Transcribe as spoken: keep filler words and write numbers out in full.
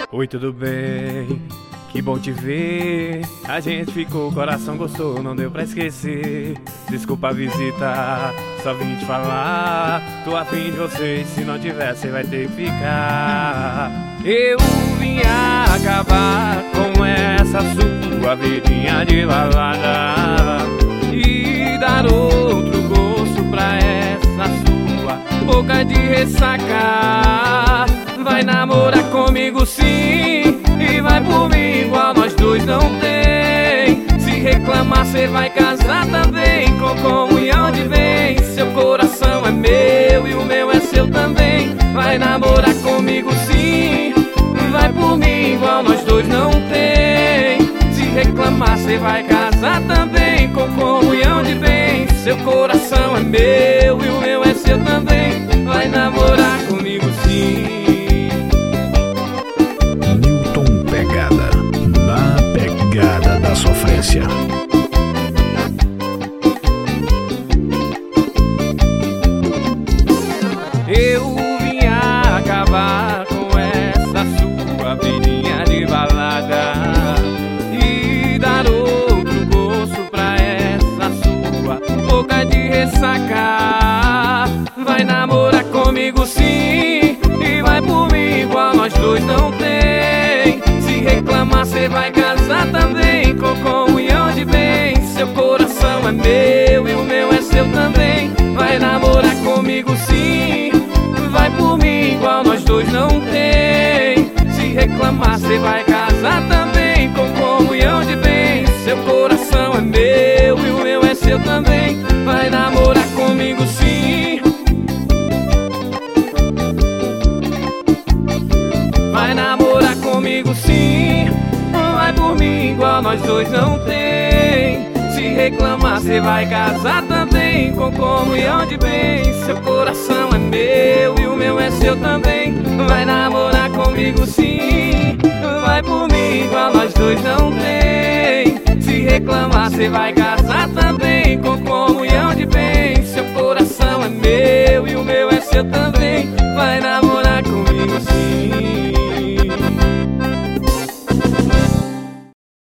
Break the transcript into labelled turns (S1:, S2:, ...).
S1: Oi, tudo bem? Que bom te ver. A gente ficou, o coração gostou, não deu pra esquecer. Desculpa a visita, só vim te falar. Tô afim de você, se não tiver, cê vai ter que ficar. Eu vim acabar com essa sua vidinha de balada e dar outro gosto pra essa sua boca de ressaca. Vai namorar comigo sim, e vai por mim igual nós dois não tem. Se reclamar cê vai casar também, com comunhão de bens. Seu coração é meu e o meu é seu também. Vai namorar comigo sim, vai por mim igual nós dois não tem. Se reclamar cê vai casar também, com comunhão de bens. Seu coração é meu e o meu é seu também. Vai namorar comigo sim.
S2: Da sofrência.
S1: Eu vim acabar com essa sua vidinha de balada e dar outro gosto pra essa sua boca de ressaca. Vai namorar comigo sim, e vai por mim igual nós dois não tem. Se reclamar cê vai casar também, com comunhão de bens. Seu coração é meu e o meu é seu também. Vai namorar comigo sim, vai por mim igual nós dois não tem. Se reclamar cê vai casar também, com comunhão de bens. Seu coração é meu e o meu é seu também. Vai namorar comigo sim, vai namorar comigo sim, vai por mim igual nós dois não tem. Se reclamar cê vai casar também, com comunhão de bens. Seu coração é meu e o meu é seu também. Vai namorar comigo sim, vai por mim igual nós dois não tem. Se reclamar cê vai casar também, com comunhão de bens.